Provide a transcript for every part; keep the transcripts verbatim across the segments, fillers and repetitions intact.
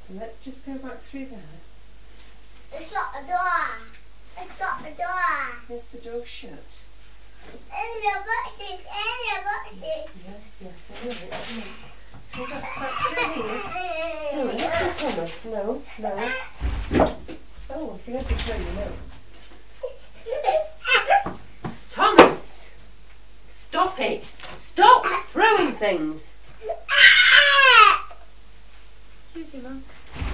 Let's just go back through there. It's not the door. It's not the door. Is the door shut? In the boxes, in the boxes. Yes, yes, I know it. Go back, back through here. No, listen, Thomas. No, no. Oh, I forgot to tell you no. Thomas! Stop it! Stop throwing things! Excuse you, Mum.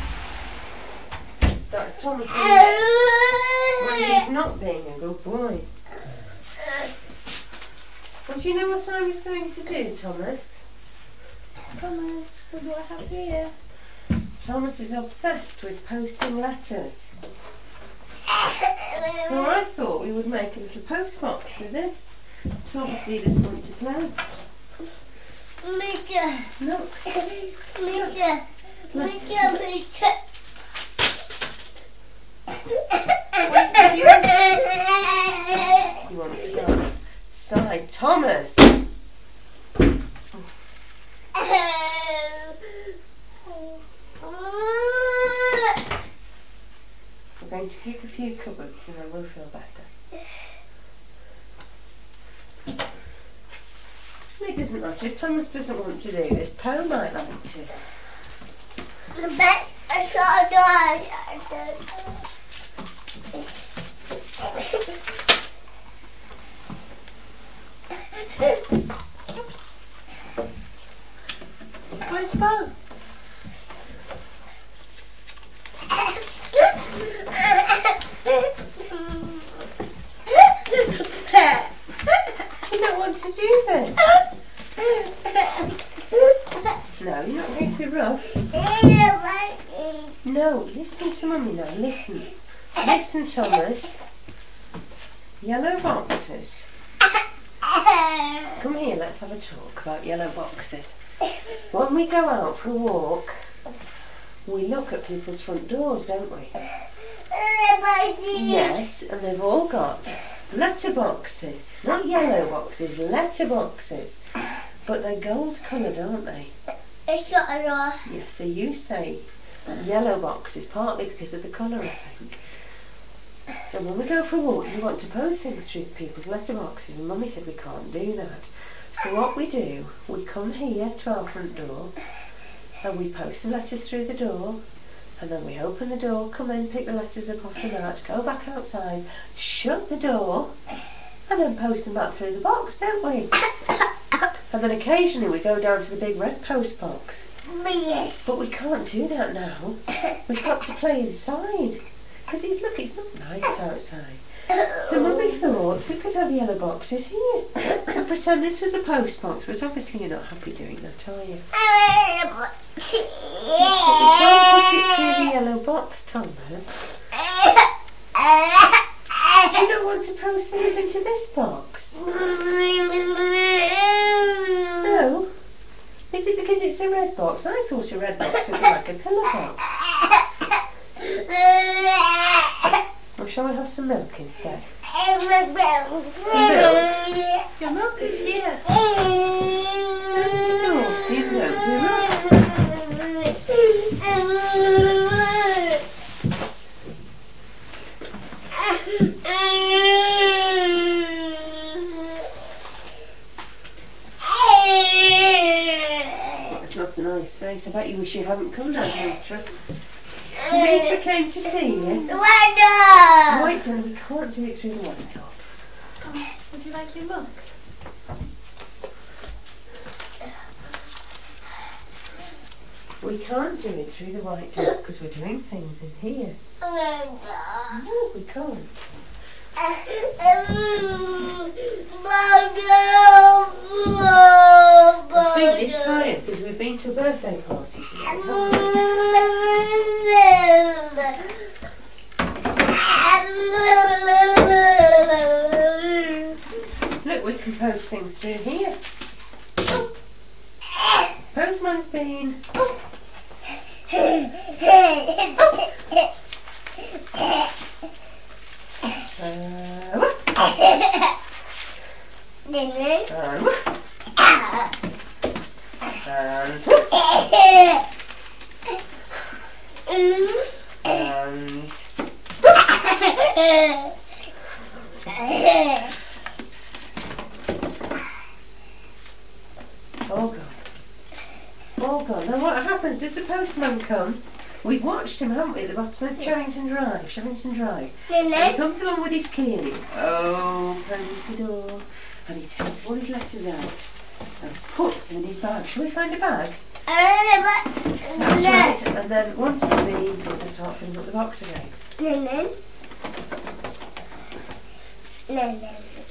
That's Thomas when, when he's not being a good boy. Well, do you know what I was going to do, Thomas? Thomas, what do I have here? Thomas is obsessed with posting letters. So I thought we would make a little post box with this. So obviously he doesn't want to play. Meter. Look. Meter. Meter, meter. He wants to go outside. Thomas! We're going to kick a few cupboards and then we'll feel better. It doesn't matter. If Thomas doesn't want to do this, Poe might like to. But I saw a door. Where's Poe? You don't want to do this. No, you're not going to be rough. No, listen to Mummy now. Listen. Listen, Thomas. Yellow boxes. Come here, let's have a talk about yellow boxes. When we go out for a walk, we look at people's front doors, don't we? Yes, and they've all got letter boxes. Not yellow boxes, letter boxes. But they're gold coloured, aren't they? It's got a door. Yes, so you say yellow boxes, partly because of the colour, I think. So when we go for a walk, we want to post things through people's letterboxes, and Mummy said we can't do that. So what we do, we come here to our front door, and we post some letters through the door, and then we open the door, come in, pick the letters up off the mat, go back outside, shut the door, and then post them back through the box, don't we? And then occasionally we go down to the big red post box. But we can't do that now. We've got to play inside. Because it's, look, it's not nice outside. So Mummy thought we could have yellow boxes here. And pretend this was a post box, but obviously you're not happy doing that, are you? You can't put it through the yellow box, Thomas. Do you not want to post things into this box? No? Is it because it's a red box? I thought a red box would be like a pillar box. Or shall we have some milk instead? Some milk? Your milk is here. Naughty, don't be right. That's not a nice face. I bet you wish you hadn't come down, Mitra. Mitra came to see you. The white door! White door, we can't do it through the white door. Thomas, would you like your milk? We can't do it through the white door because we're doing things in here. No, we can't. I think it's tired because we've been to a birthday party today, haven't we? Look, we can post things through here. Postman's been. All gone. All gone. Now what happens? Does the postman come? We've watched him, haven't we, at the bottom of Shavington Drive, Shavington Drive. And he comes along with his key and he opens the door and he takes all his letters out and puts them in his bag. Shall we find a bag? That's right. And then once it's been, we can start filling up the box again. No, no. No, no.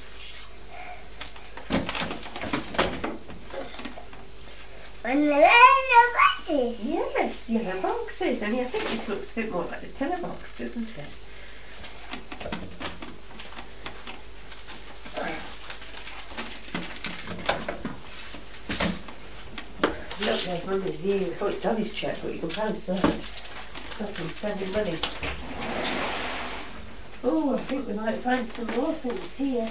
And the yellow boxes. Yes, yellow boxes. Only I think this looks a bit more like the pillar box, doesn't it? Look, there's Mummy's view. Oh, it's Daddy's cheque, but you can post that. Stop him spending money. Oh, I think we might find some more things here.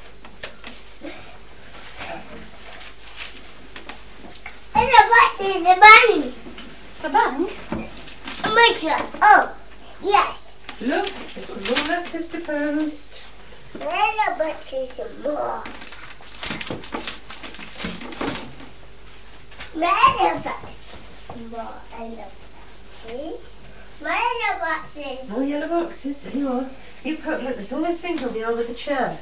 And the boxes, the bank. A bank? Mitchell. Oh, yes. Look, there's some more letters to post. And the boxes some more. Yellow boxes. More yellow boxes. More yellow boxes. More yellow boxes, there you are. You put, look, there's all those things on the arm of the chair.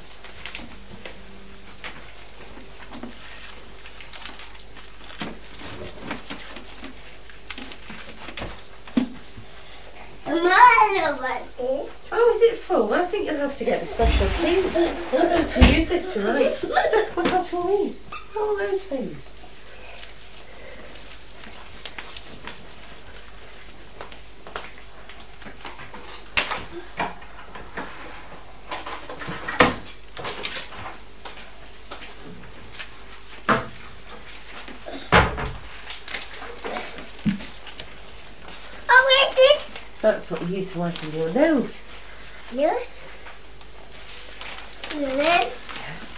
More yellow boxes. Oh, is it full? I think you'll have to get the special key to use this to write. What's that for all these? All those things. That's what you use for wiping your nose. Yes. And then Yes.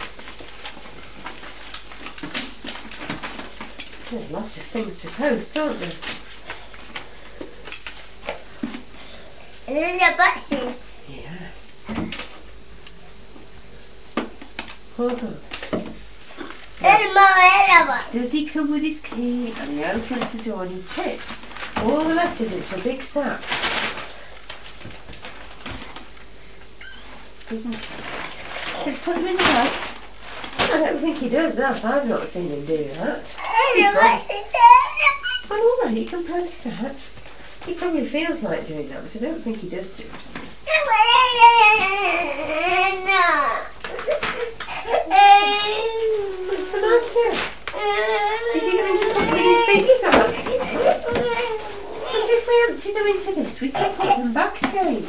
There are lots of things to post, aren't there? and then the boxes. Yes. Hold on. And more yellow boxes. Does he come with his key and he opens the door and he tips all the letters into a big sack? Doesn't he? Let's put them in the bag. I don't think he does that. I've not seen him do that. And the boxes. Well, all right, you can post that. He probably feels like doing that, but I don't think he does do it. What's the matter? Is he going to put them in his big sack? Because if we empty them into this, we can put them back again.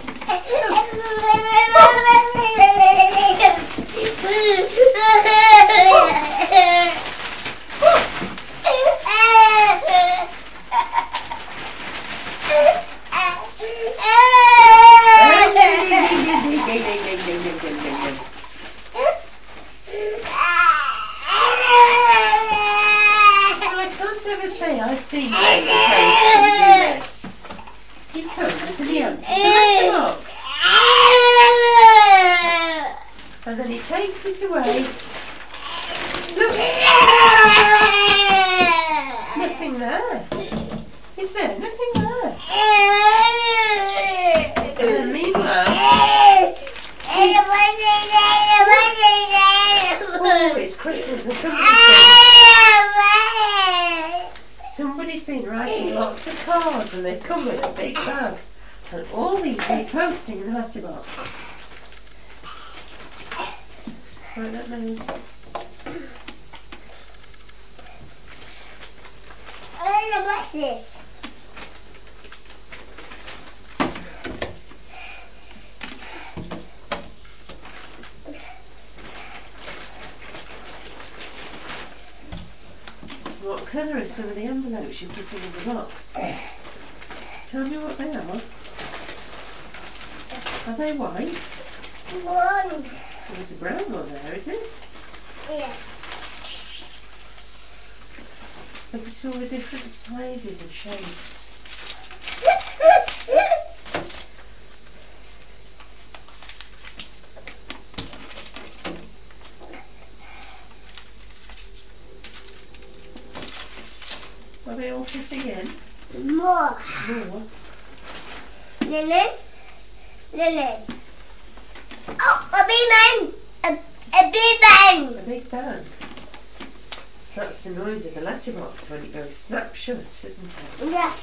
Well, I can't ever say I've seen David do this. He comes and he empties the letterbox. And then he takes it away. Look! Nothing there. Is there? Nothing there. And then meanwhile, oh, it's Christmas and somebody's been, somebody's been writing lots of cards and they've come with a big bag. And all these they're posting in the letterbox. Right, that nose. And the boxes. What colour are some of the envelopes you put in the box? Tell me what they are. Are they white? One. There's a brown one there, is it? Yeah. Look at all the different sizes and shapes. Once again. More. More. Lily. Lily. Oh, a big bang. A, a big bang. A big bang. That's the noise of the letterbox when it goes snap shut, isn't it? Yes.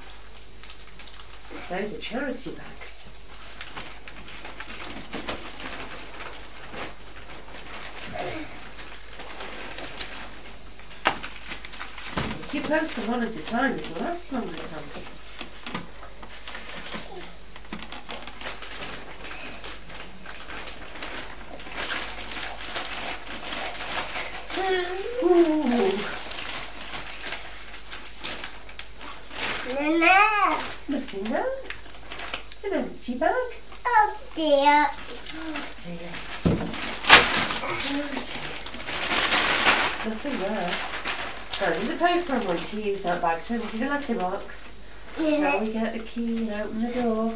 Those are charity bags. If you post them one at a time, it will last longer, Tom. Ooh. Nana. Nothing there. It's an empty bag. Oh dear. Oh dear. Oh dear. Nothing there. Now, does the postman want to use that bag to empty the letterbox? Now we get the key and open the door.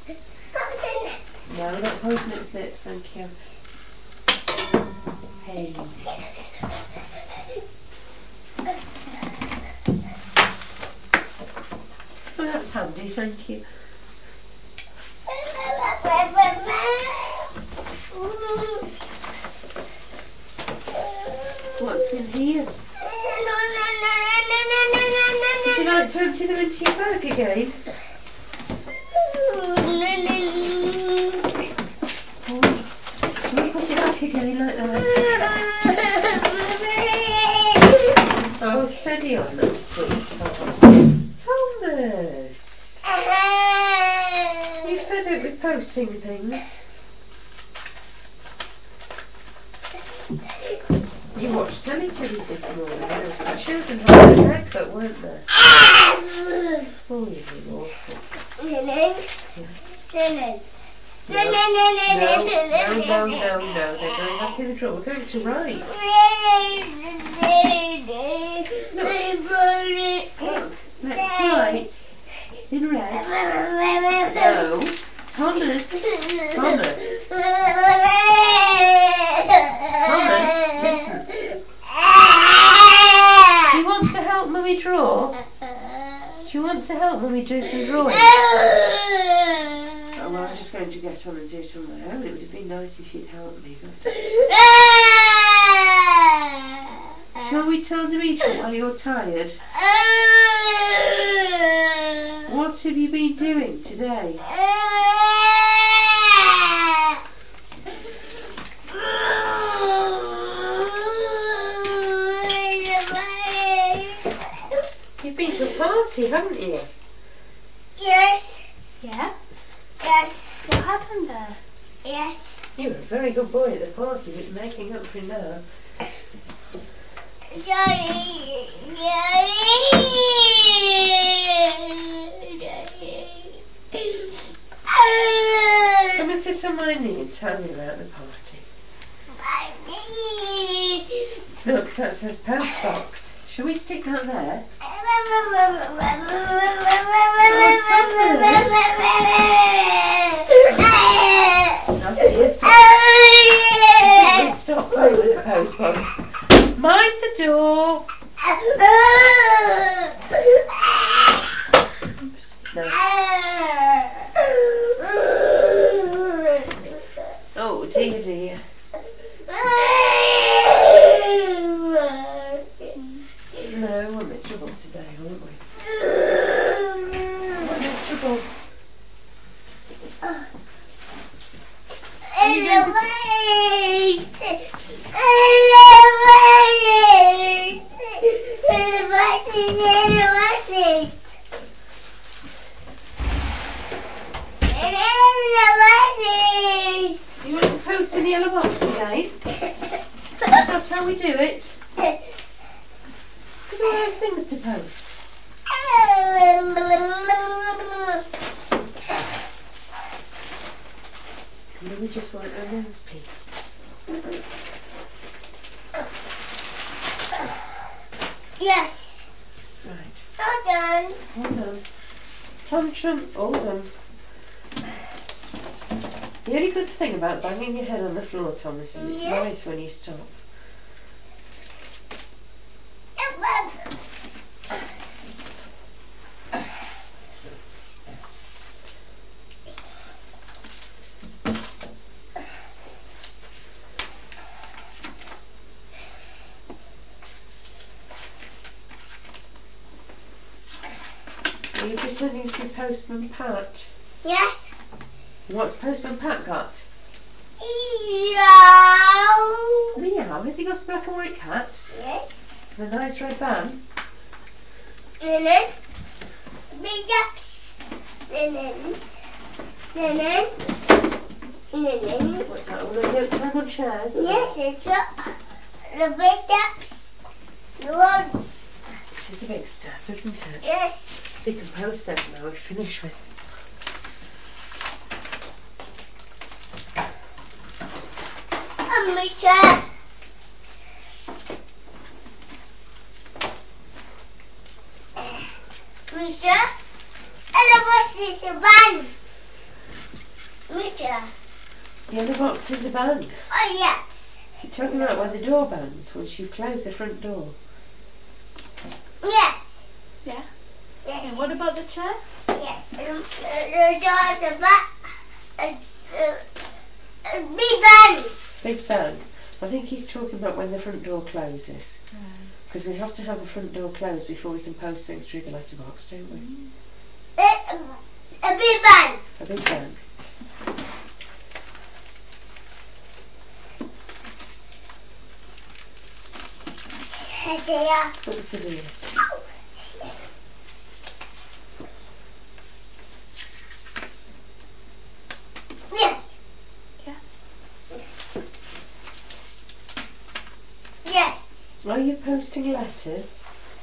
No, we're not poison its lips, thank you. Hey. Oh, that's handy, thank you. What's in here? Would you like to empty them into your bag again? Oh, can you push it back again like that? Oh, steady on them, sweetheart. Thomas! Are you fed up with posting things? You watched Teletubbies this morning. There were some children having a haircut, weren't there? Oh, you've been awful. Yes. No. No, no, no, no, no. They're going back in the drawer. We're going to write. Look, let's write in red. No. Thomas. Thomas. Thomas, listen. Do you want to help Mummy draw? Do you want to help Mummy do some drawing? Oh, well, I'm just going to get on and do it on my own. It would have been nice if you'd helped me. Shall we tell Dimitri why you're tired? What have you been doing today? You've been to a party, haven't you? Yes. Yeah? Yes. What happened there? Yes. You were a very good boy at the party, but you're making up for it now. Daddy. Come and sit on my knee and tell me about the party. Look, that says postbox. Shall we stick that there? Let's stop playing with the postbox. Mind the door. No. Oh dear dear. No, we're miserable today, aren't we? We're miserable. You want to post in the yellow box again? That's how we do it. There's all those things to post. Can we just wipe our nose, please? Yes. Right. All done. All done. Tantrum, all done. The only good thing about banging your head on the floor, Thomas, is it's Yes. nice when you stop. sending through Postman Pat? Yes. What's Postman Pat got? Meow. Meow. Has he got a black and white cat? Yes. And a nice red van? Linen. Big ducks. Linen. Linen. Linen. What's that? All the don't climb on chairs? Yes, it's up. The big ducks. The one. It's a big step, isn't it? Yes. We can post them now. We're finished with And Misha. Misha. And the boss is the van. Misha. the other box is a band. Oh, yes. You're talking about where the door bands once you close the front door. Yes. Yeah. Yes. And what about the chair? Yes. And the door is the back. And uh, big van. Big band. I think he's talking about when the front door closes. Because we have to have the front door closed before we can post things through the letterbox, don't we? Uh, a big van. A big band. There. What was the deal? Yes. Yeah. Yes. Are you posting letters?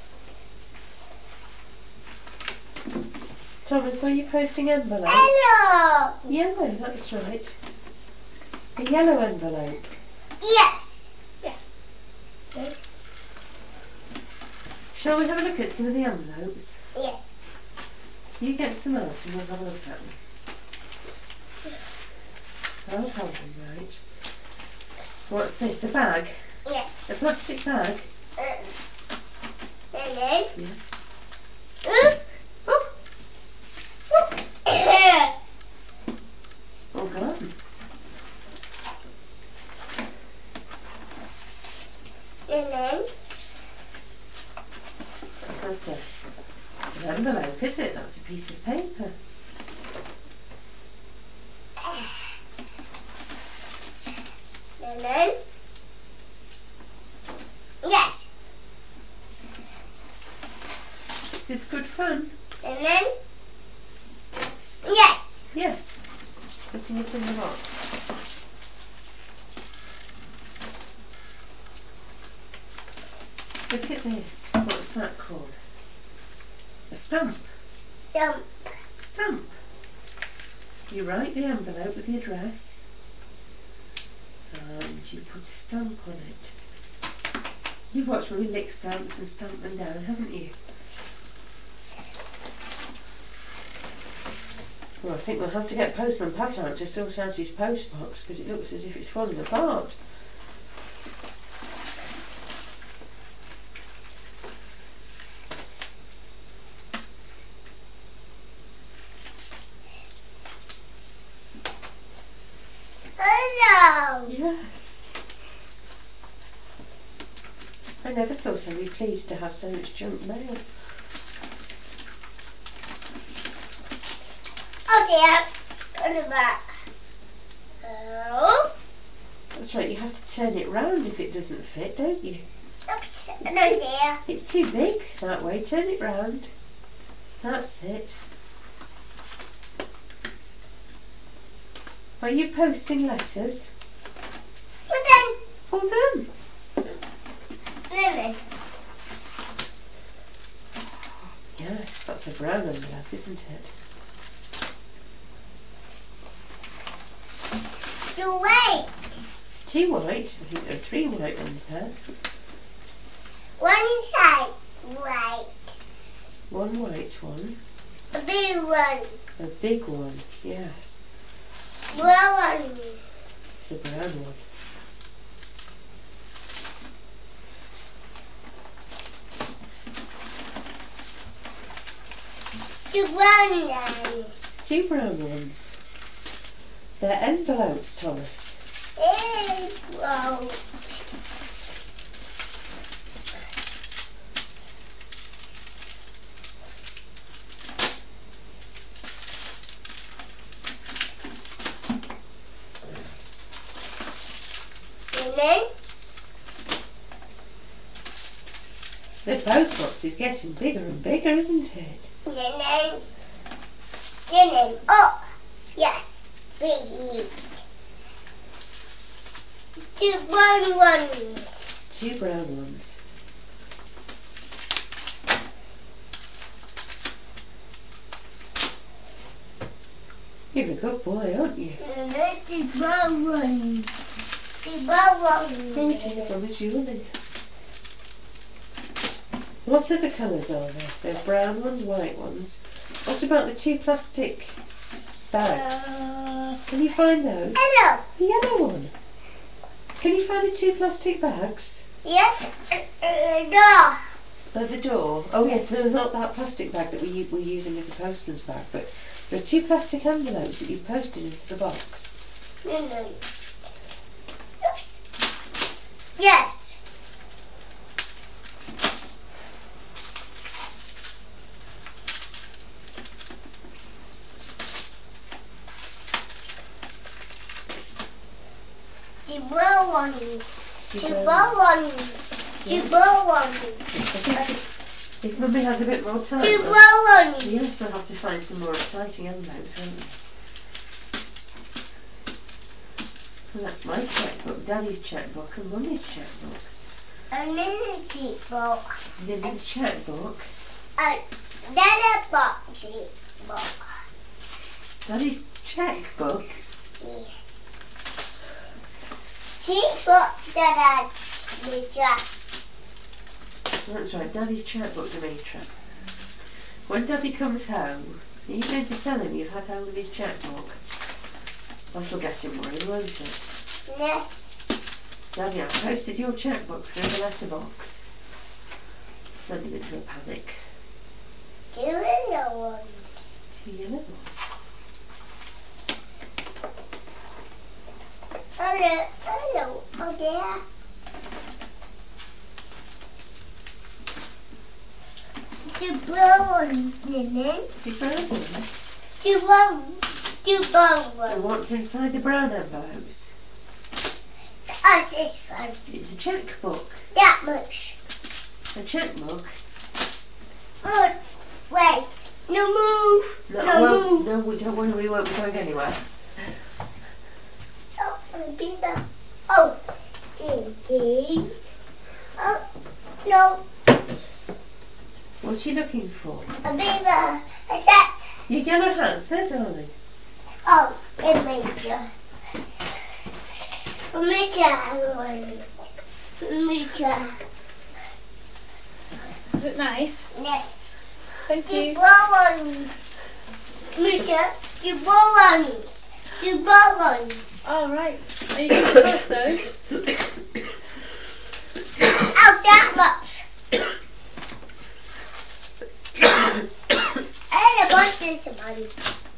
Thomas, are you posting envelopes? Hello. Yellow, that's right. A yellow envelope. Yes. Shall we have a look at some of the envelopes? Yes. You get some out and we'll have a look at them. I'll hold them right. What's this? A bag? Yes. A plastic bag? Uh, and then. Yes. Oop. Oop. Oop. All gone. And then. That's not a, an envelope, is it? That's a piece of paper. And then. Yes. Is this good fun? And then. Yes. Yes. Putting it in the box. Look at this. What's that called? A stamp. Dump. Stamp. You write the envelope with the address and you put a stamp on it. You've watched when we lick stamps and stamp them down, haven't you? Well, I think we'll have to get Postman Pat out to sort out his post box because it looks as if it's falling apart. Hello. Yes. I never thought I'd be pleased to have so much junk mail. Oh dear. On the back. Oh. That's right, you have to turn it round if it doesn't fit, don't you? Oops. No dear. It's too big that way, turn it round. That's it. Are you posting letters? Well done. Well done. Lily. Yes, that's a brown envelope, isn't it? You wait. Two white, I think there are three white ones there. One side. Right. One white one, A big one. a big one, yes. Well one. It's a brown one. The brown one. Two brown ones. They're envelopes, Thomas. Hey, wow. Nene. The post box is getting bigger and bigger, isn't it? Nene. Nene. Oh, yes. Big. Two brown ones. Two brown ones. You're a good boy, aren't you? Nene, two brown ones. Two brown ones. Oh, dear, promise you, wouldn't you? What other colours are there? There's brown ones, white ones. What about the two plastic bags? Uh, Can you find those? Hello. The yellow one. Can you find the two plastic bags? Yes. Uh, uh, no. At the door? Oh yes, no, not that plastic bag that we, u- we're using as a postman's bag, but there are two plastic envelopes that you've posted into the box. Nene. Oops. Yes. The brown ones. Two The brown brown ones. The brown ones. If, if Mummy has a bit more time, The we'll- brown ones. we also have to find some more exciting envelopes, won't we? Well, that's my checkbook, Daddy's checkbook and Mummy's checkbook. A little checkbook. Lily's checkbook, A little box checkbook. Daddy's checkbook. Yes. Checkbook that I measure. That's right, Daddy's checkbook, Demetra. When Daddy comes home, are you going to tell him you've had hold of his checkbook? That'll get him worried, won't it? Yes. Daddy, I've posted your checkbook through the letterbox. Send him into a panic. Two little ones. Two yellow ones. Hello. Hello. Oh dear. Two brown ones, Nene. Two brown ones. Two brown. Two brown And ones. what's inside the brown envelopes? Oh, this one. It's a checkbook. That much. A checkbook. Good. Wait. No move. No, No well, move. no, we don't worry, we won't be going anywhere. Oh, a beaver. Oh, indeed. Oh, no, What's she looking for? a beaver. A that. Your yellow hats there, darling. Oh, a major. A major. A major. is it nice? Next. Thank The you. brown ones. Major. The brown ones. The brown ones. All right. Are you going to post those? Oh, that much. I want this one.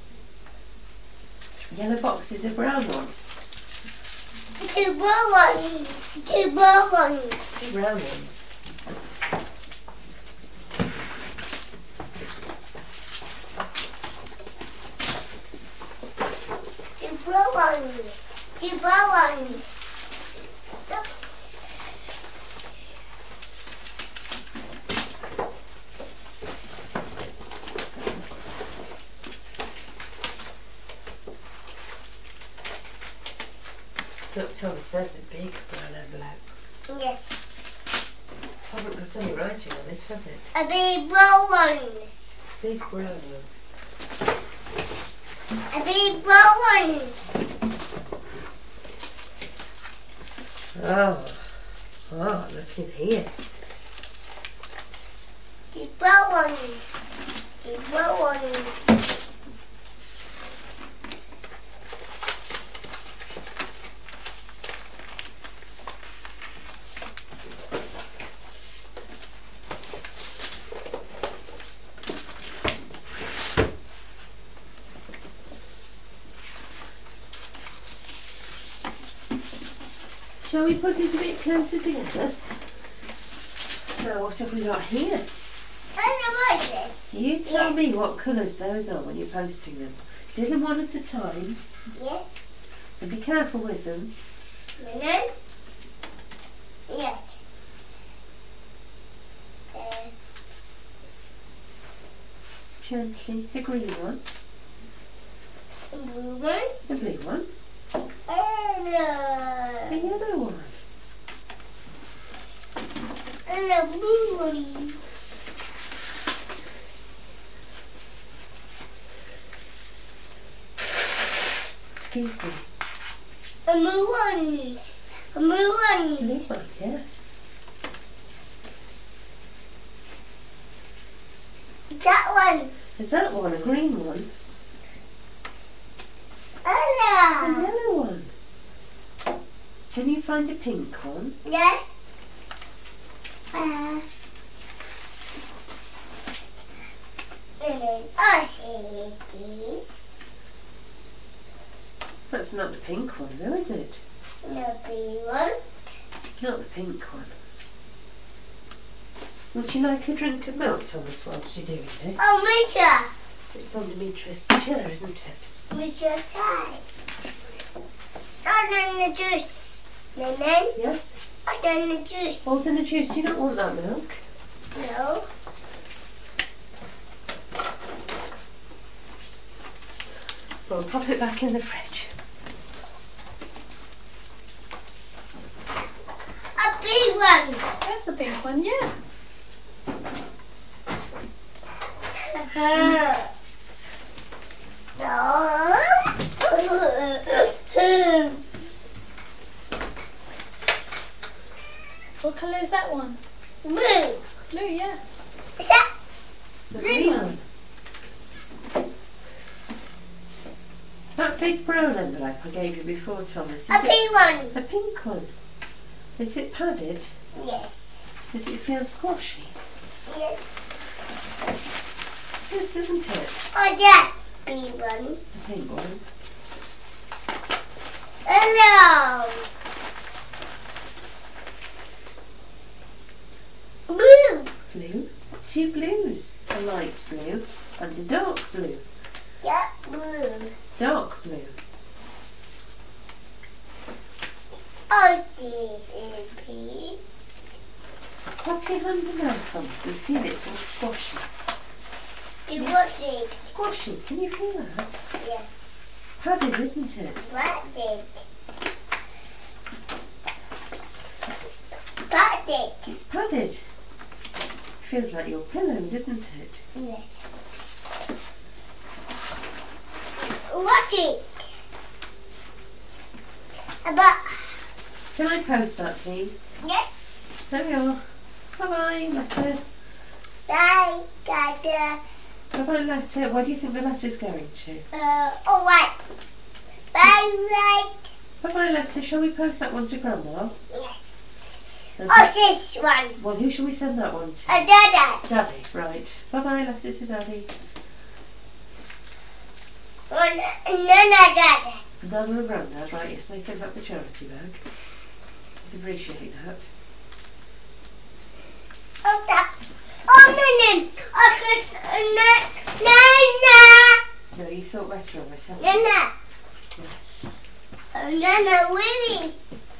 Yellow box is a brown one. Two brown ones. Two brown ones. Two brown ones. Two brown ones. Two brown ones. Look, Thomas, there's a big brown envelope. Yes. Hasn't got any writing on it, has it? A big brown ones. Big brown one. A big brown ones. Oh, oh, look in here. The brown ones. The brown ones. Shall we put it a bit closer together? Now, what have we got here? I don't know what it is. You tell Yeah. me what colours those are when you're posting them. Do them one at a time Yes. and be careful with them. Nene. Yes. Uh, Gently. The green one. blue one. The blue one. And The uh, yellow one. and the blue one. Excuse me. The blue ones. The blue ones. Blue one, yeah. That one. Is that one a green one? A Hello. yellow one. Can you find a pink one? Yes. Uh, and then I see this. That's not the pink one though, is it? The blue one. Not the pink one. Would you like a drink of milk, Thomas, whilst you're doing it? Oh, Misha. It's on Demetrius' chair, isn't it? Misha side. I done the juice. And then Yes? I done the juice. Hold in the juice. You don't want that milk. No. Well, pop it back in the fridge. A big one. That's the pink one, yeah. No. What colour is that one? Blue. Blue, yeah. Is that The Green one. That big brown envelope I gave you before, Thomas, is a it big one? a pink one? Is it padded? Yes. Does it feel squashy? Yes. Yes, doesn't it? Oh, that big one. The pink one. Hello. Blue. Blue. Two blues. A light blue and a dark blue. Yeah, blue. Dark blue. Oh, this is pink. Pop your hand in there, Thomas, and feel it all squashy. It was it. Squashy, can you feel that? Yes. It's padded, isn't it? What did? What did? It's padded. Feels like your pillow, doesn't it? Yes. What it? But Can I post that, please? yes, There we are. Bye-bye, letter. I got the Bye-bye, letter. Where do you think the letter's going to? uh oh what? Bye right. Bye-bye, letter. Shall we post that one to Grandma? Yes. Okay. Oh, this one. Well, who shall we send that one to? Uh, Dada. Daddy, right. Bye-bye, letter to Daddy. One, and then I got it. Nana and Grandad, right, yes, they can have the charity bag. I'd appreciate that. Oh, that. Oh, no, no. Oh, no, no, No, you thought better of it, haven't no, you? no. Yes. Oh, no, no, Willie.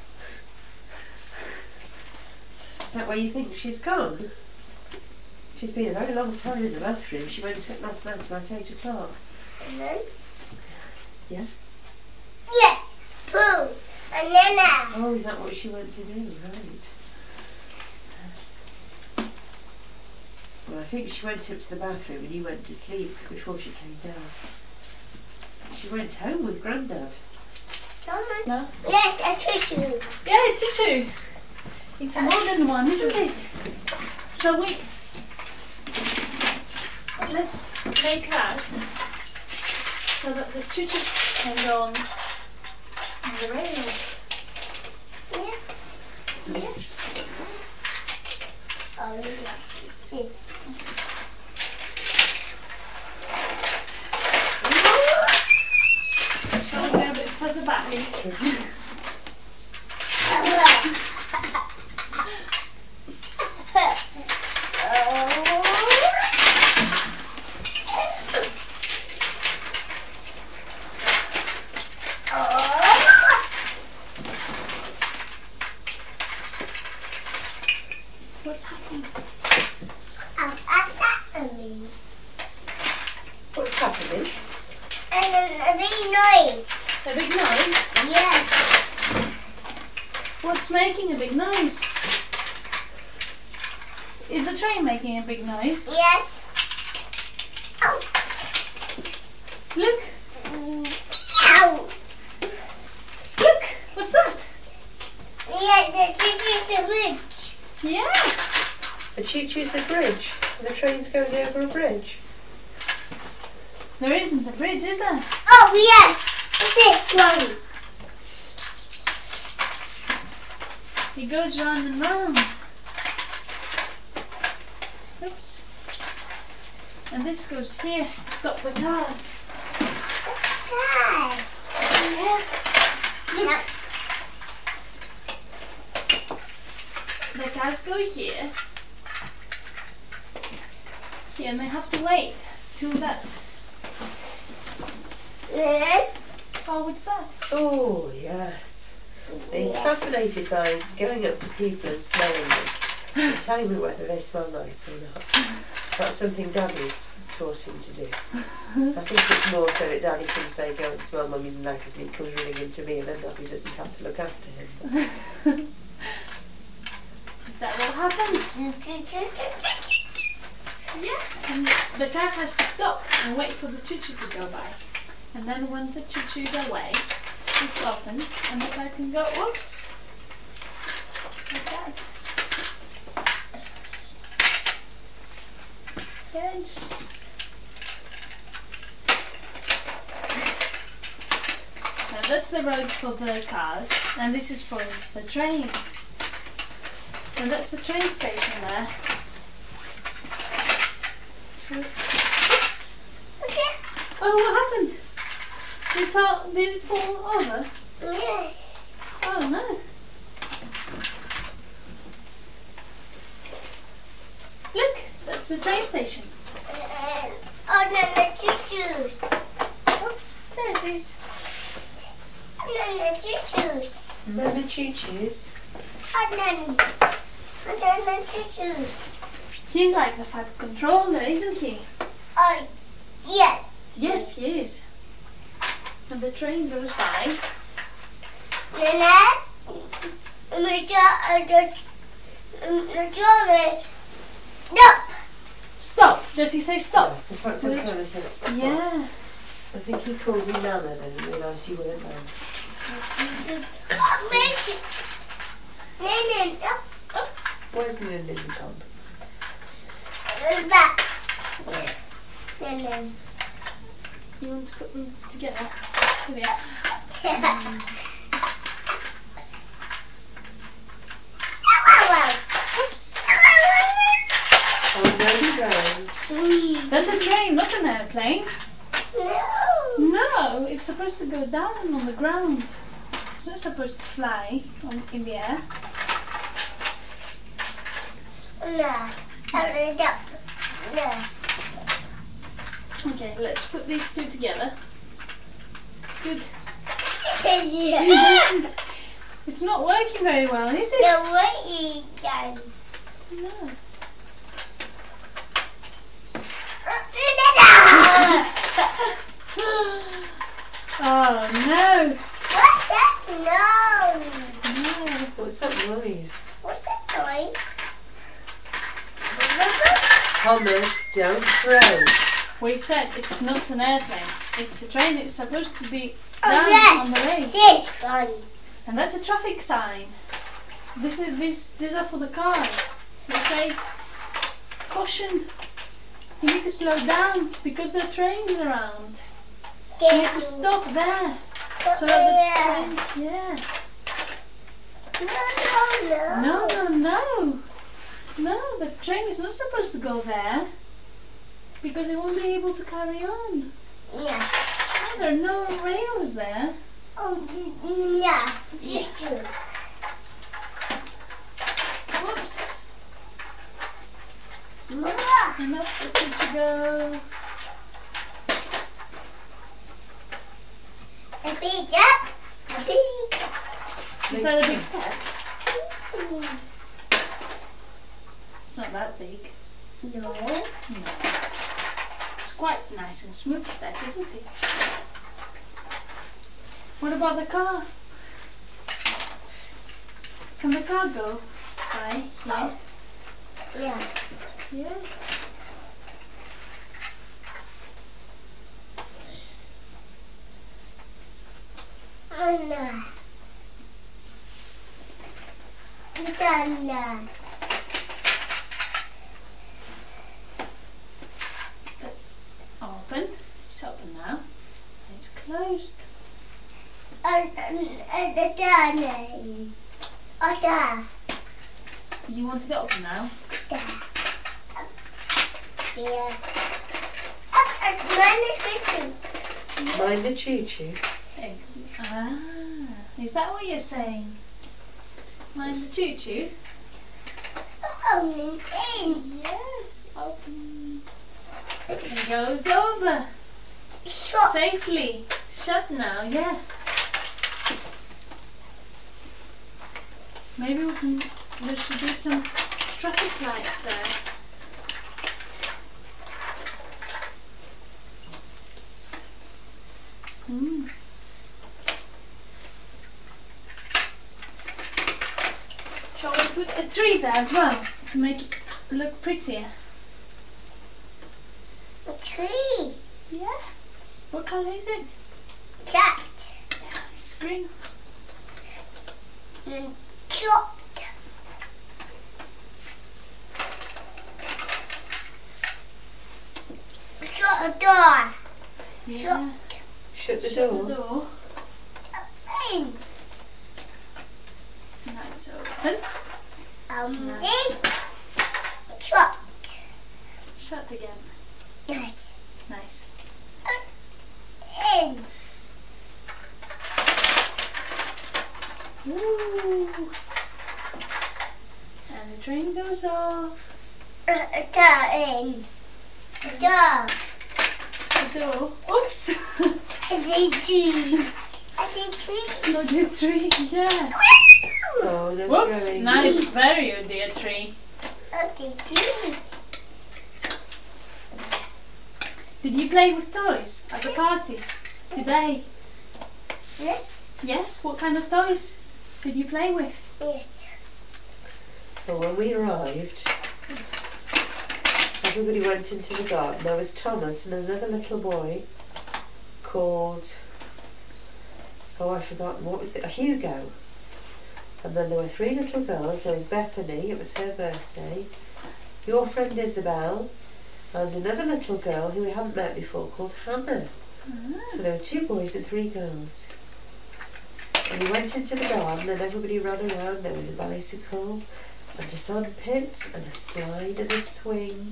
Is that where you think she's gone? She's been a very long time in the bathroom. She went up last night about eight o'clock. And then, Yes? yes, poo. And then I. Oh, is that what she went to do? Right. Yes. Well, I think she went up to the bathroom and you went to sleep before she came down. She went home with Grandad. No? Yes, a tissue. Yeah, tutu. It's more than one, isn't it? Shall we? Let's make that so that the tutu can go on, on the rails. Yes. Yes. Oh, yes. Shall we go a bit further back? I'm happening. What's happening? And a big noise. A big noise? Yes. What's making a big noise? Is the train making a big noise? Yes. Ow. Look! Ow. Look! What's that? Yeah, the chicken is a bridge. Yeah! A choo-choo's a bridge. The train's going over a bridge. There isn't a bridge, is there? Oh, yes. This one. It goes round and round. Oops. And this goes here to stop the cars. Yes. Yeah. Look! Yep. The cars go here. Here, and they have to wait till that. Yes. Oh, what's that? Oh, yes. He's fascinated by going up to people and smelling them and telling me whether they smell nice or not. That's something Daddy's taught him to do. I think it's more so that Daddy can say, go and smell Mummy's knackers, and he comes running into me, and then Daddy doesn't have to look after him. Is that what happens? Yeah. And the car has to stop and wait for the choo-choo to go by. And then when the choo-choo's away, it stops and the car can go, whoops. Like that. Yes. Now that's the road for the cars, and this is for the train. And that's the train station there. Oops. Okay. Oh, what happened? Did it fall, did it fall over? Yes. Oh no. Look, that's the train station. And oh, no, the choo-choos. Oops, there it is. No, the choo-choos. Mama choo-choos. Oh, no. Oh, no, the choo-choos. He's like the fat controller, isn't he? Oh, yes. Yes, he is. And the train goes by. Nana, the the the children. Stop. Stop! Does he say stop? Yes, the front Do it. controller says stop. Yeah. I think he called you Nana then and realised you weren't there. Oh, make it. Nana, stop. Stop. Where's Nana in the pond? Back. Nana. You want to put them together? Here we are. Oops. Oh, no, you don't. That's a train, not an airplane. No. No, it's supposed to go down on the ground. It's not supposed to fly on, in the air. No. Stop. No. Okay, let's put these two together. Good. Yeah. It's not working very well, is it? The way done. No. Oh no! What's that noise? No. What's that noise? What's that noise? Thomas, don't throw. We said it's not an airplane. It's a train. It's supposed to be Oh, down yes. on the rails. This one. And that's a traffic sign. This is this these are for the cars. They say, caution, you need to slow down because there are trains around. You need to stop there. So that the train, yeah. No, no, No, no. no, no. No, the train is not supposed to go there because it won't be able to carry on. Yeah. Oh, there are no rails there. Oh, yeah. Just two. Whoops. Mama. And up the teacher go. A big up. A big Is that a big step? So big. No. No. It's quite nice and smooth step, isn't it? What about the car? Can the car go by here? Yeah. Yeah. Anna. Anna. Open. It's open now. It's closed. Anna. Anna. You wanted it open now? Yeah. Mind the choo-choo. Egg. Ah, is that what you're saying? Mind the choo-choo? Open in. Yes, open. It goes over. Shut. Safely. Shut now, yeah. Maybe we can, there should be some traffic lights there. Hmm. Shall we put a tree there as well to make it look prettier? A tree. Yeah. What colour is it? Cat. Yeah, it's green. And shut. Shut the door. Yeah. Shut the Shut door. the door. In. Now it's open. Um, No. in. Shut. Shut again. Yes. Nice. In. Ooh. And the train goes off. Uh, door in. Door. The door. Oops! And the tree. And the tree. Not the tree. Yeah. Oh, they're Whoops! growing. Now it's very a dear tree. And the tree. Did you play with toys at the party today? Yes. Yes. What kind of toys did you play with? Yes. Well, when we arrived, everybody went into the garden. There was Thomas and another little boy called, oh, I've forgotten, what was it? A Hugo. And then there were three little girls. There was Bethany, it was her birthday, your friend Isabel, and another little girl who we hadn't met before called Hannah. So there were two boys and three girls. And we went into the garden and everybody ran around. There was a bicycle and a sand pit and a slide and a swing.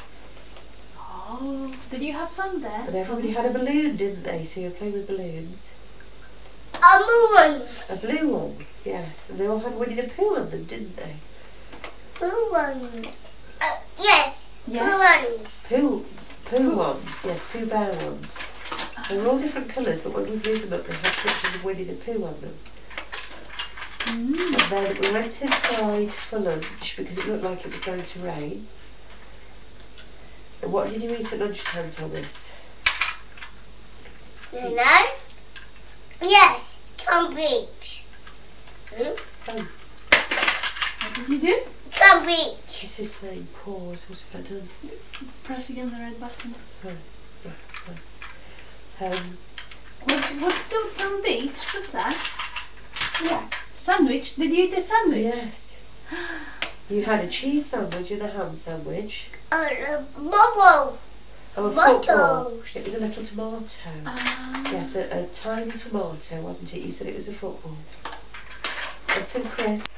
Oh, did you have fun there? And everybody had a balloon, didn't they? So you were playing with balloons. A moon. A blue one, yes. And they all had Winnie the Pooh on them, didn't they? Blue one. Uh, yes. Yeah. Blue ones. Pooh, Pooh ones, yes, Pooh Bear ones. They were all different colours, but when we blew them up, they had pictures of Winnie the Pooh on them. Mm. And then we went inside for lunch because it looked like it was going to rain. And what did you eat at lunchtime, Thomas? You know? Yes. Tom Beach. Hmm? Oh, What did you do? Tom Beach. this is saying pause. What have I done? Press again the red button. Um, What, what did on beach was that? Yes. Sandwich? Did you eat a sandwich? yes. You had a cheese sandwich and a ham sandwich. Uh, uh, bubble. Oh, a football. Tomatoes. It was a little tomato. Ah. Yes, a, a tiny tomato, wasn't it? You said it was a football. And some crisps.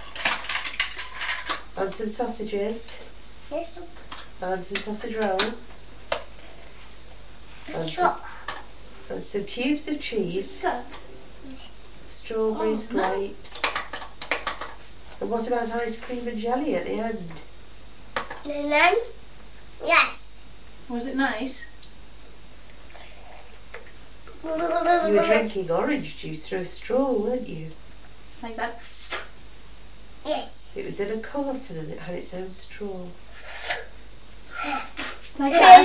And some sausages. Yes. And some sausage roll. And some, Shop. and some cubes of Is it cheese. stuck? Strawberries, Oh, no. grapes. And what about ice cream and jelly at the end? And then? Yes. Was it nice? You were drinking orange juice through a straw, weren't you? Like that? Yes. It was in a carton and it had its own straw. Like that.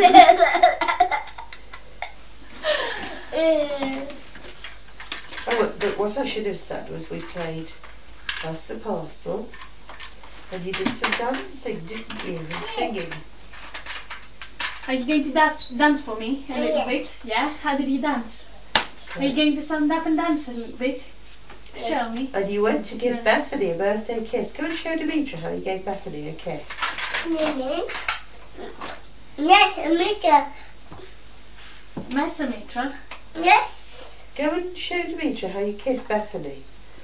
Oh, but what I should have said was we played Pass the Parcel and you did some dancing, didn't you, and singing. Are you going to dance, dance for me a little Yes. bit? Yeah? How did you dance? Are you going to stand up and dance a little bit? Show me. And you went to give Yeah. Bethany a birthday kiss. Go and show Demetra how you gave Bethany a kiss. Yes, Mitra. Mesomitra. Yes. Go and show Demetra how you kissed Bethany.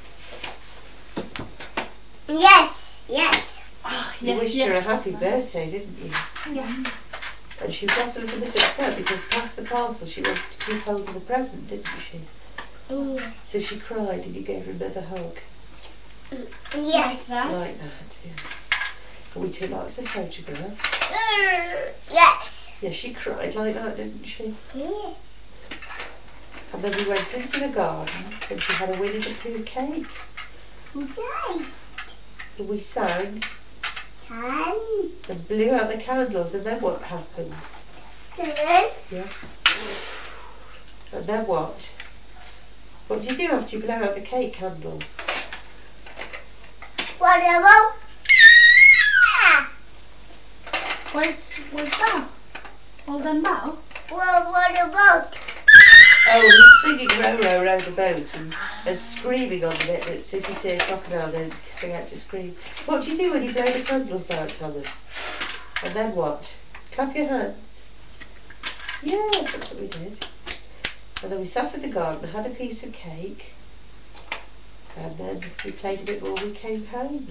Yes. Yes. Oh, You yes, wished yes. her a happy birthday, didn't you? Yes. And she was just a little bit upset because past the parcel she wanted to keep hold of the present, didn't she? Yes. So she cried and you gave her another hug. Yes. That? Like that, yeah. And we took lots of photographs. Yes. Yeah, she cried like that, didn't she? Yes. And then we went into the garden and she had a Winnie the Pooh cake. Yes. And we sang Ten. and blew out the candles, and then what happened? Seven. Yeah. And then what? What do you do after you blow out the cake candles? Whatever. Where's, where's Bow? All done Bow? What, what about? Oh, he's singing row, row, row the boat and, and screaming on the bit that so if you see a crocodile then forget to scream. What do you do when you blow the candles out, Thomas? And then what? Clap your hands. Yeah, that's what we did. And then we sat in the garden, had a piece of cake, and then we played a bit more when we came home.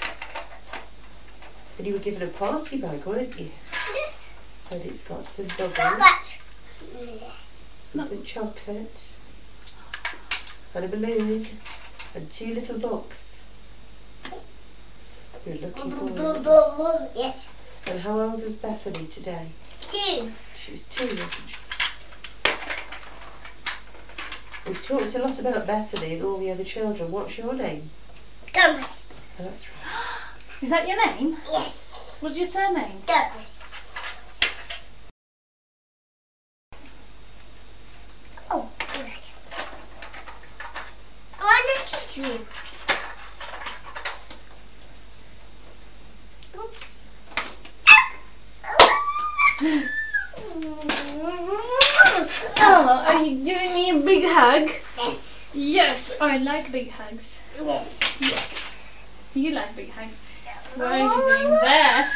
And you were given a party bag, weren't you? Yes. And it's got some How bubbles. much? And some chocolate and a balloon and two little books. You're a lucky boy. Yes. And how old was Bethany today? Two. She was two, wasn't she? We've talked a lot about Bethany and all the other children. What's your name? Thomas. That's right. Is that your name? Yes. What's your surname? Thomas. Oh, good. I want to kiss you. Oops. Oh, are you giving me a big hug? Yes. Yes, I like big hugs. Yes. Yes. You like big hugs. What are you doing there?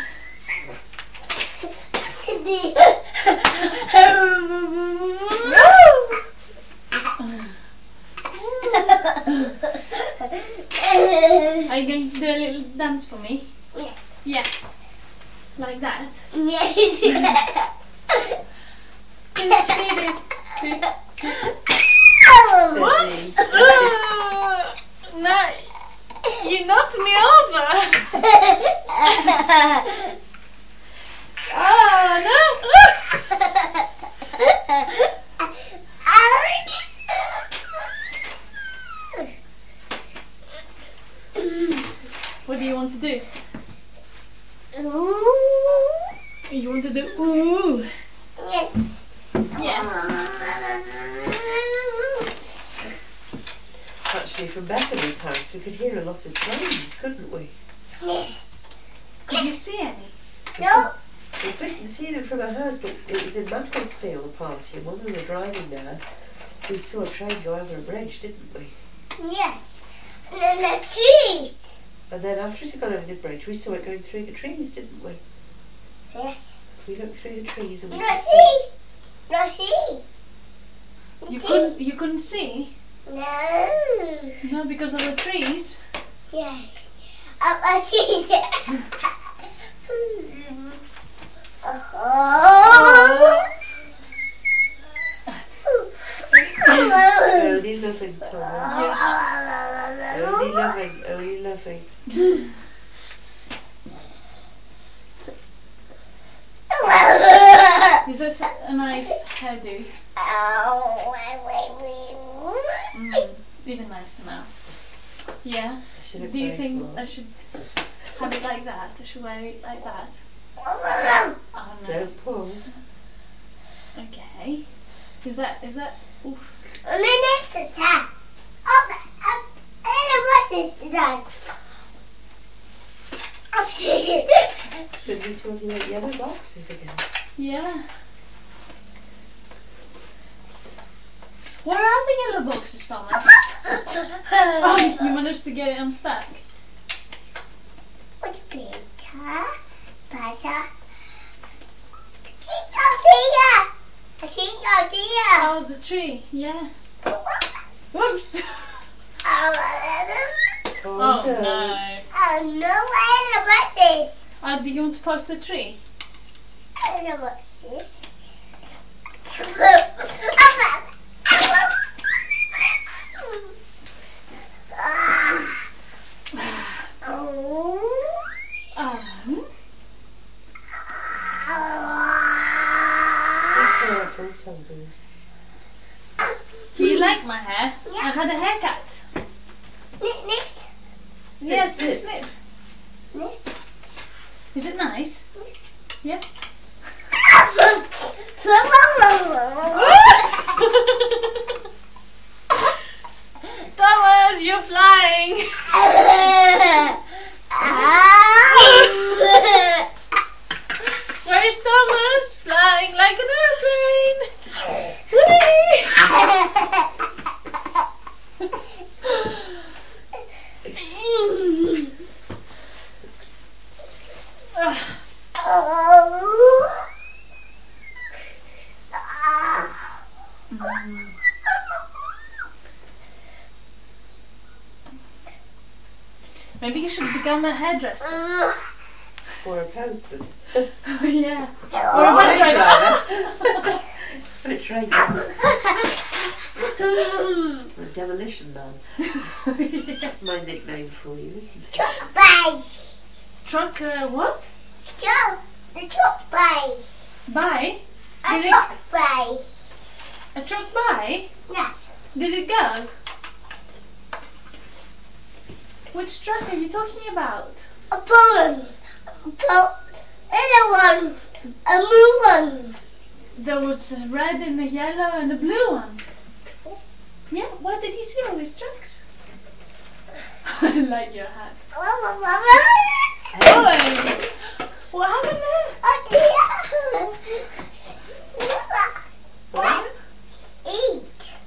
Are you going to do a little dance for me? Yeah. Yeah. Like that? Whoops! Oh, no, you knocked me over! Oh no! What do you want to do? You want to do ooh? Yes. Yes. Actually, from Bethany's house, we could hear a lot of trains, couldn't we? Yes. Could you see any? No. We couldn't see them from our house, but it was in Macclesfield, the party, and when we were driving there, we saw a train go over a bridge, didn't we? Yes. And the trees. And then after it had gone over the bridge, we saw it going through the trees, didn't we? Yes. We looked through the trees and we No could see. trees. No trees. You couldn't. You couldn't see? No. No, because of the trees. Yes. Up a trees. Oh. Only loving, Thomas. Only loving, only loving. Is this a nice hairdo? Mm, even nicer now. Yeah. She looked Do you very think smart. I should have it like that? I should wear it like that? Oh, Oh no. Don't pull. Okay. Is that is that? Oof. and then next to that. Oh, um, and what's this done? So we're talking about yellow boxes again. Yeah. Where are the yellow boxes, Thomas? Oh, you managed to get it unstuck. What's bigger? Better. Chico dear! Chico dear! Oh, the tree. Yeah. Whoops. Oh, Oh no. oh no, where the buses? Oh, do you want to post the tree? Where the buses? Oh. Um. Be careful, Thomas. Do you like my hair? Yeah. I've had a haircut. Next. Yeah, snip, snip, snip. Next. Is it nice? Yeah. Thomas, you're flying. Where's Thomas? Flying like an airplane. Whee! Maybe you should become a hairdresser. Or a postman. Yeah. Or a bus driver. But it's raining. Or a demolition man. That's my nickname for you, isn't it? Bye. Truck, uh, what? Stop. The truck by. By? A Did it, truck by. a truck by? Yes. Did it go? Which truck are you talking about? A balloon. A balloon. And a one. A blue one. There was a red and a yellow and a blue one. Yeah, where did you see all these trucks? I like your hat. Boy! What happened there? Oh dear. What? Eat.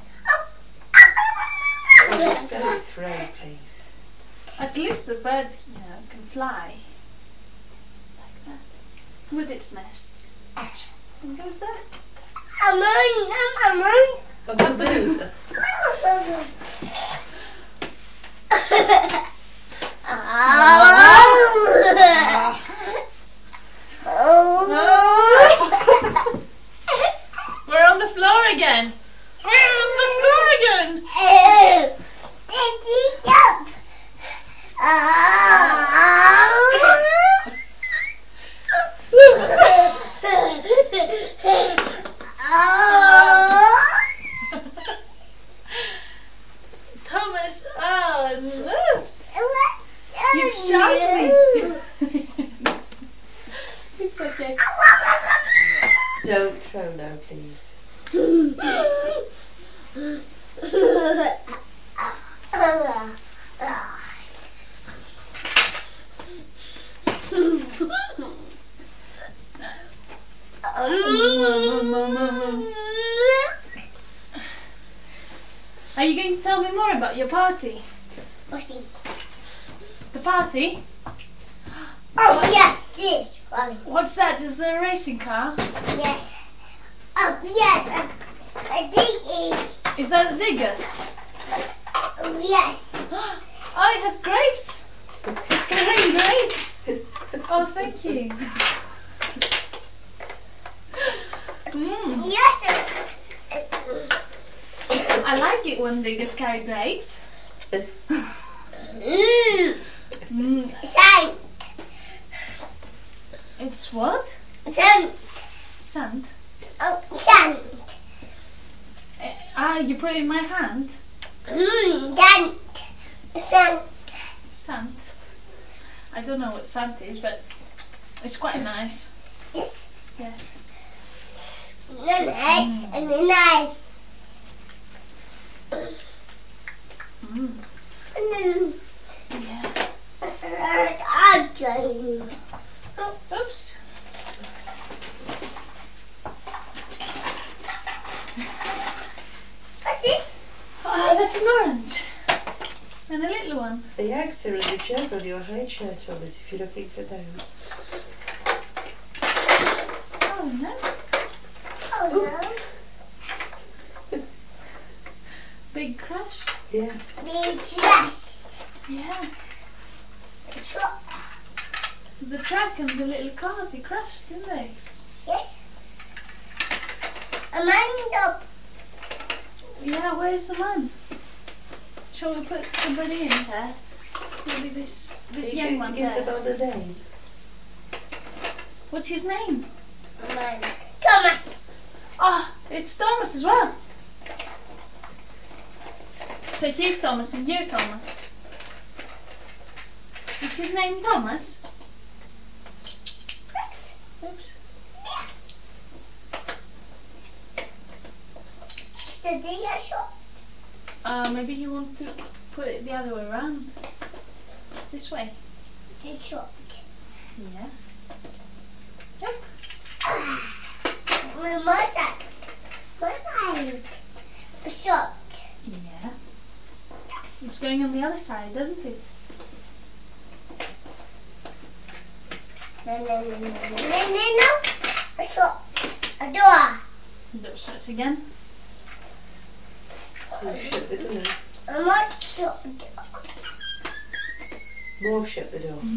Oh, just don't throw, please. At least the bird, you know, can fly. Like that. With its nest. And goes there. I'm on. I'm on. A baboon. We're on the floor again. We're on the floor again. Thomas, oh no. You've shocked me. It's okay. Don't throw now, please. Are you going to tell me more about your party? The party? Oh yes, this one. What's that? Is there a racing car? Yes. Oh yes. A, a diggy. Is that a digger? Oh yes. Oh, it has grapes. It's carrying grapes. Oh, thank you. Mm. Yes. I like it when diggers carry grapes. Mmm. Mm. Sand. It's what? Sand. Sand. Oh, sand. Eh, Ah, you put it in my hand? Mmm. Sand. Sand. sand. I don't know what sand is, but it's quite nice. Yes. Yes. Nice and nice. Mm. And Yeah. then I'm trying. Oops. What's this? Oh, that's an orange. And a little one. The eggs are in the jug on your high chair, Thomas, if you're looking for those. Oh no. Oh no. Big crush. Yeah. Big trash. Yeah. So, The truck and the little car, they crashed, didn't they? yes. A man up. Yeah, where's the man? Shall we put somebody in there? Maybe this this Are you young going one to give there. them on a name? What's his name? A man. Thomas. Oh, it's Thomas as well. So he's Thomas and you're Thomas. Is his name Thomas? Oops. So they are short. Uh, maybe you want to put it the other way around. This way. They're short. Yeah. Yep. My side. My side. Short. Yeah. So it's going on the other side, doesn't it? No, no, no, no, no, no, no, no. A short. A door. Door shut again. So shut the door. A more short. More shut the door.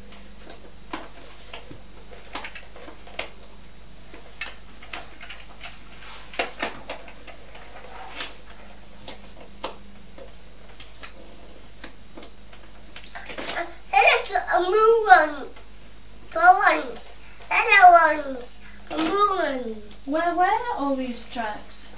That's a blue one. Blue ones. Yellow ones. Blue ones. Where where are all these tracks?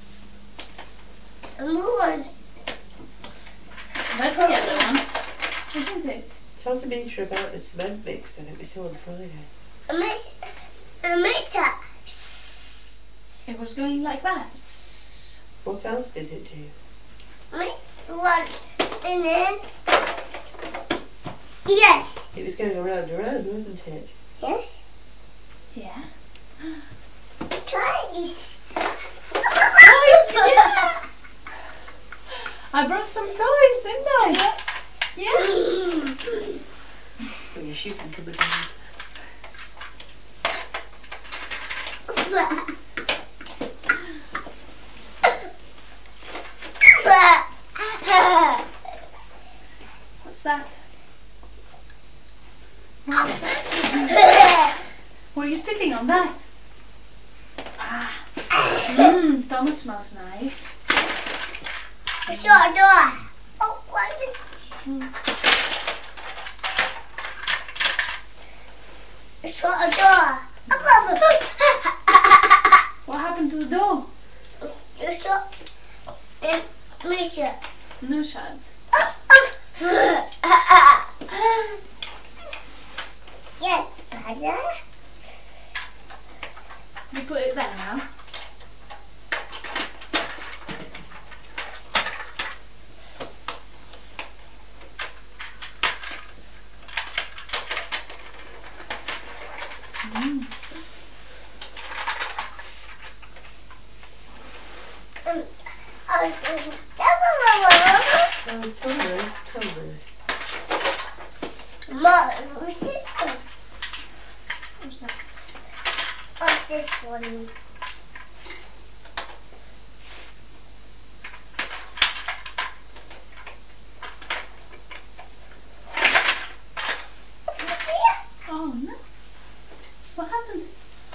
Blue ones. That's a yellow one, isn't it? Tell Demetra about the cement mixer that we saw on Friday. A miss. A mixer. It was going like that. What else did it do? Mix one. And then. Yes. It was going around and around, wasn't it? Yes. Yeah. Toys. Toys, yeah. I brought some toys, didn't I? Yeah. Well, your shoe can come again. What's that? Were you sitting on that? Ah. Mmm, Thomas smells nice. Short door. Oh, what? Short door. What happened to the door? Short. And Misha. No shut. Yes, Father. You put it there now. Mm. Um, oh, Oh, Thomas, Thomas. Mom, what's this one? What's that? What's this one? Oh no. What happened?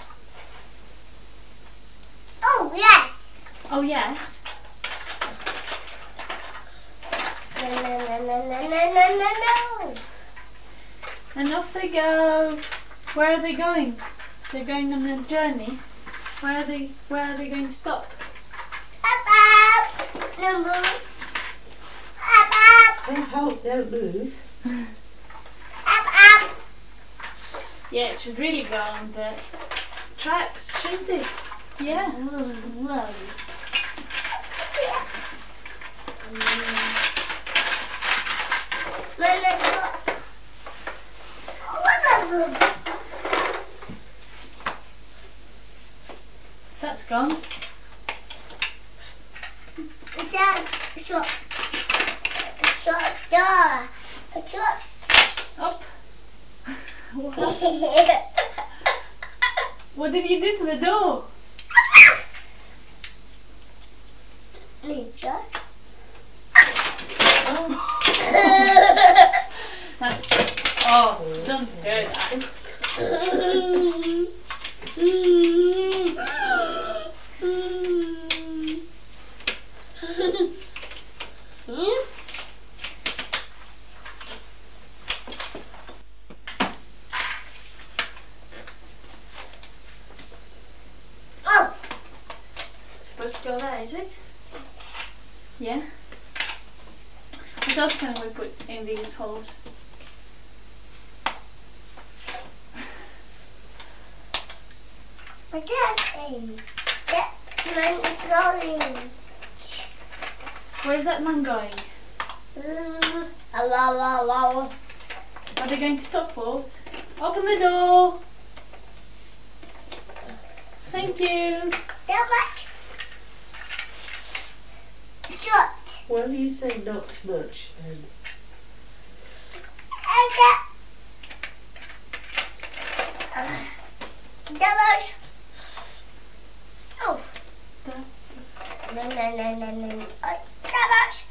Oh, yes. Oh yes. No, no, no, no, no, no, no, no, no. And off they go. Where are they going? They're going on a journey. Where are they where are they going to stop? Up, up. Number. Up, up. Don't help, don't move. Up, up. Yeah, it should really go on the tracks, shouldn't it? Yeah. Whoa. That's gone. Shut, shut, shut door. Shut. Up. What, what did you do to the door? Shut. Oh, don't do that. Oh. It's supposed to go there, is it? Yeah. What else can we put in these holes? I can't aim. That man is going. Where is that man going? Mm, la la la. Are they going to stop both? Open the door! Thank you! That much. Shut. Well, you say not much then. And that. That much. Oh. There. No, no, no, no, no. Uh, That much.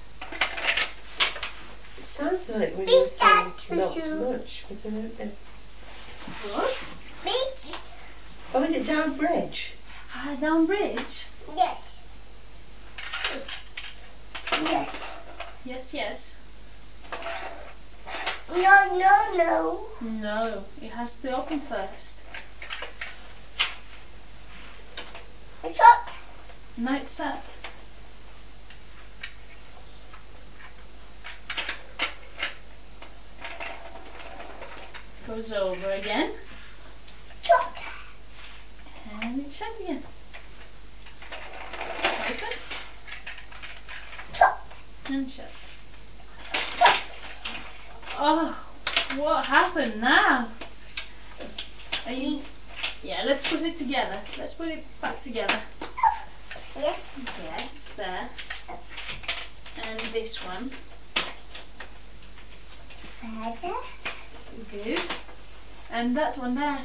It sounds like when Beat you say that not tissue. much, but I don't know. What? Beach. Oh, is it down bridge? Ah, down bridge? Yes. Yes. Yes, yes. No, no, no. No, it has to open first. Shut. No, it's set. Goes over again. Shut. And it's shut again. Open Shut. and shut. Oh, what happened now? Are you? Yeah, let's put it together. Let's put it back together. Yes. Yes, there. And this one. Better. Good. And that one there.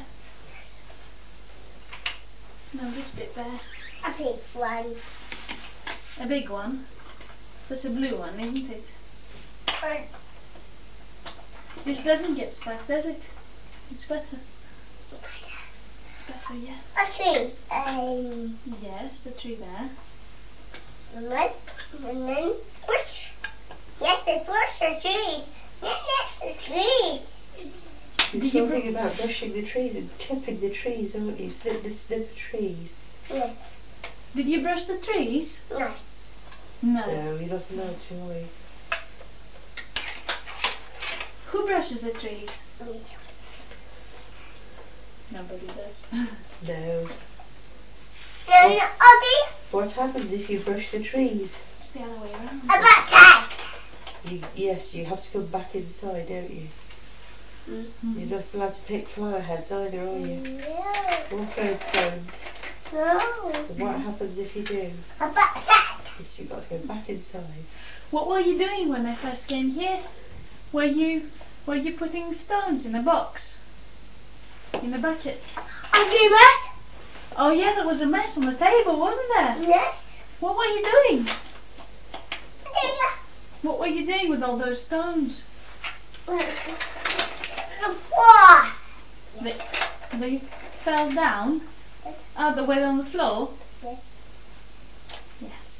No, this bit there. A big one. A big one. That's a blue one, isn't it? Or This doesn't get stuck, does it? It's better. Better, yeah. a tree. Um, Yes, the tree there. and then, and then push. Yes, they push the tree. Yes, yes, the trees. You're Did you talking about brushing the trees and clipping the trees, aren't you? Snip the snip of trees. Yes. Did you brush the trees? Nice. No. No, you're not allowed to, are you? Who brushes the trees? Me. Nobody does. No. No, no, Abby. What happens if you brush the trees? It's the other way around. About time. You, yes, you have to come back inside, don't you? Mm-hmm. You're not allowed to pick flower heads either, are you? No. Or throw stones. No. And what happens if you do? About that. Yes, you've got to go back inside. What were you doing when I first came here? Were you were you putting stones in a box? In a bucket? Abby, mess. Oh yeah, there was a mess on the table, wasn't there? Yes. What were you doing? Yeah. What were you doing with all those stones? The floor. They, they fell down? Yes. Oh, they were on the floor? Yes. Yes.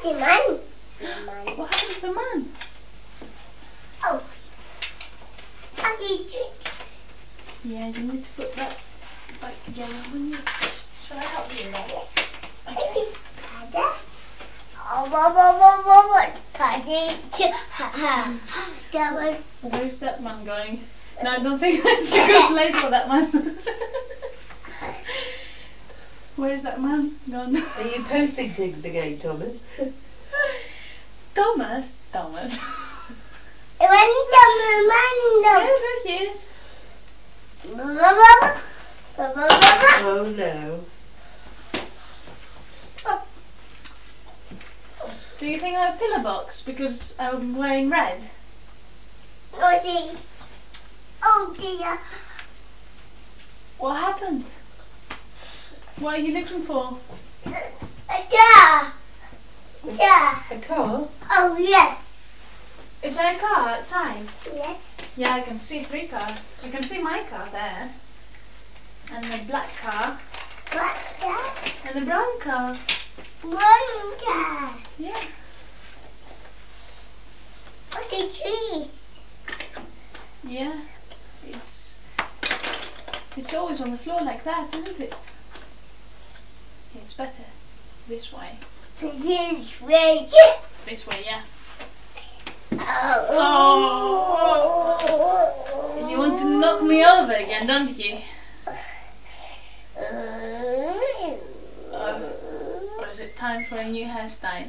the man? The man. What happened to the man? Oh. How did you? Yeah, you need to put that back together, wouldn't you? Shall I help you with that? Okay. Pada. Oh, bo bo bo bo bo. Pada. Ha ha. Come on. Where's that man going? No, I don't think that's a good place for that man. Where's that man gone? Are you posting things again, Thomas? Thomas? Thomas. Random, Yeah, random. there he is. Bo bo bo. Bo bo bo bo. Oh no. Do you think I have a pillar box because I'm wearing red? Oh dear. Oh dear. What happened? What are you looking for? Yeah. Yeah. A car? Oh yes. Is there a car outside? Yes. Yeah, I can see three cars. I can see my car there. And the black car. What that? And the brown car. One car. Yeah. What the trees? Yeah. It's it's always on the floor like that, isn't it? Yeah, it's better. This way. This way. This way, yeah. Oh. You want to knock me over again, don't you? Uh, or is it time for a new hairstyle?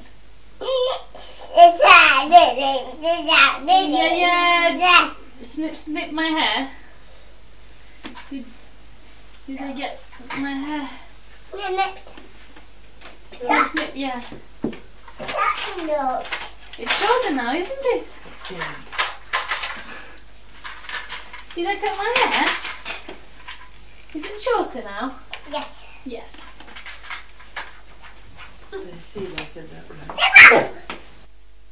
Yeah, yeah. Snip, snip my hair. Did, did I get my hair? Snip, snip, yeah. No. It's shorter now, isn't it? Did I cut my hair? Is it shorter now? Yes. Yes. Let's see that in that